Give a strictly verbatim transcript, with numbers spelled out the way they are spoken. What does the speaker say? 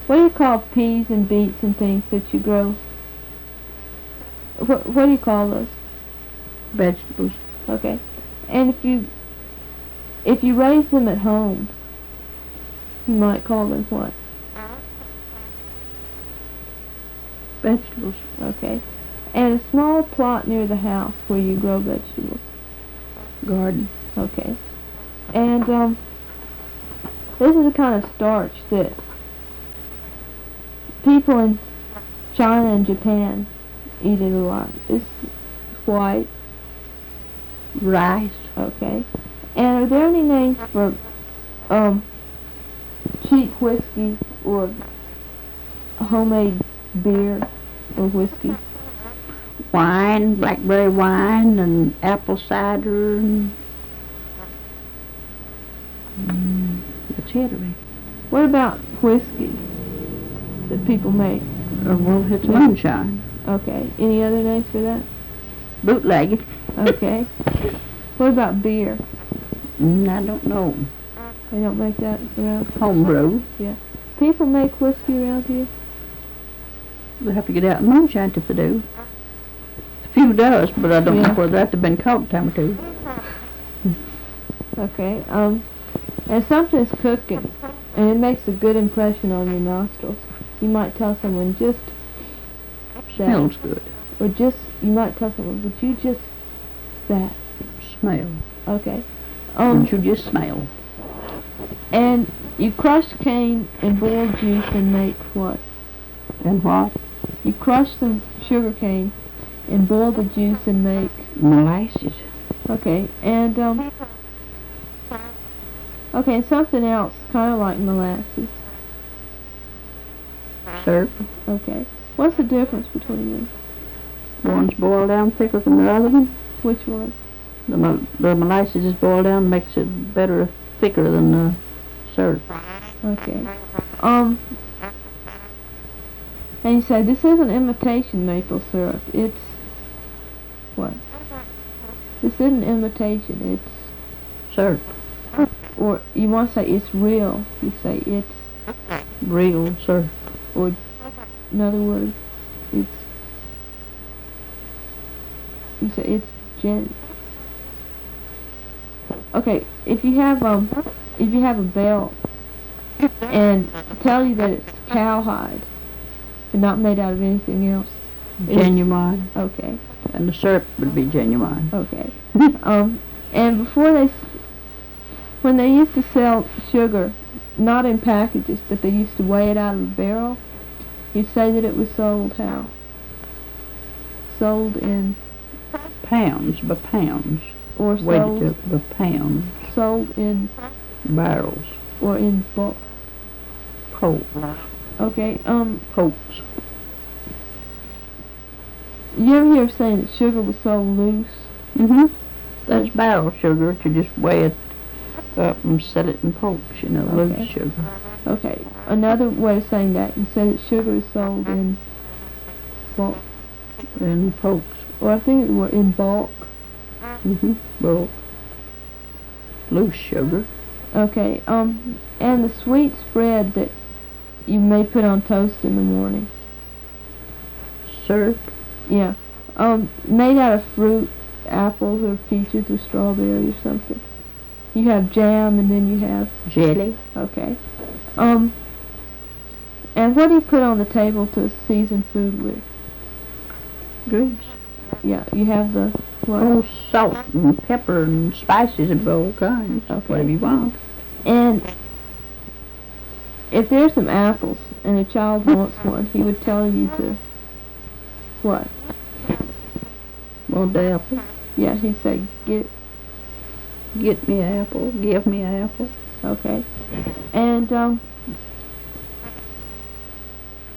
What do you call peas and beets and things that you grow? What What do you call those? Vegetables. Okay. And if you if you raise them at home, you might call them what? Vegetables. Okay. And a small plot near the house where you grow vegetables. Garden. Okay. And um, this is a kind of starch that people in China and Japan eat it a lot. It's white. Rice. Okay. And are there any names for um, cheap whiskey or homemade beer or whiskey? Wine, blackberry wine, and apple cider, and mm, that's it. Right? What about whiskey that people make? Uh, well, it's moonshine. Okay. Any other names for that? Bootleg. Okay. What about beer? Mm, I don't know. They don't make that around? Homebrew. Yeah. People make whiskey around here? They have to get out in moonshine if they do. A few does, but I don't Yeah. know whether that's been caught a time or two. Okay. Um, and something's cooking, and it makes a good impression on your nostrils. You might tell someone just that. Smells good. Or just, you might tell someone, would you just that? Smell. Okay. Um, Don't you just smell. and you crush cane and boil juice and make what? And what? You crush some sugar cane and boil the juice and make. Molasses. Okay, and um. Okay, and something else, kind of like molasses. Syrup. Okay, what's the difference between them? One's boiled down thicker than the other one. Which one? The, mo- the molasses is boiled down, makes it better, thicker than the syrup. Okay. Um. And you say this isn't imitation maple syrup. It's what? This isn't imitation. It's Syrup. or you want to say it's real. You say it's, Real syrup. or in other words, it's. You say it's gen. Okay, if you have um, if you have a belt and tell you that it's cowhide and not made out of anything else. Genuine. Okay. And the syrup would be genuine. Okay. um, and before they, s- when they used to sell sugar, not in packages, but they used to weigh it out of a barrel, you'd say that it was sold how? Sold in, Pounds by pounds. or Weighed sold, it by pounds. sold in, Barrels. or in bulk. Pokes. Okay. Um, Pokes. you ever hear saying that sugar was sold loose? Mm-hmm. That's barrel sugar to just weigh it up and set it in pokes, you know, Okay. loose sugar. Okay. Another way of saying that, you say that sugar is sold in bulk, And pokes. or I think it were in bulk. Mm-hmm. Bulk. Loose sugar. Okay, um, and the sweet spread that you may put on toast in the morning. Syrup. Yeah. Um, made out of fruit, apples or peaches or strawberry or something. You have jam and then you have, Jelly. okay. Um, and what do you put on the table to season food with? Grease. Yeah, you have the, what? Oh, salt and pepper and spices of all kinds. Okay. Whatever you want. And if there's some apples and a child wants one, he would tell you to, what? Want the apple? Yeah, he'd say, get, Get me an apple. Give me an apple. okay. And, um,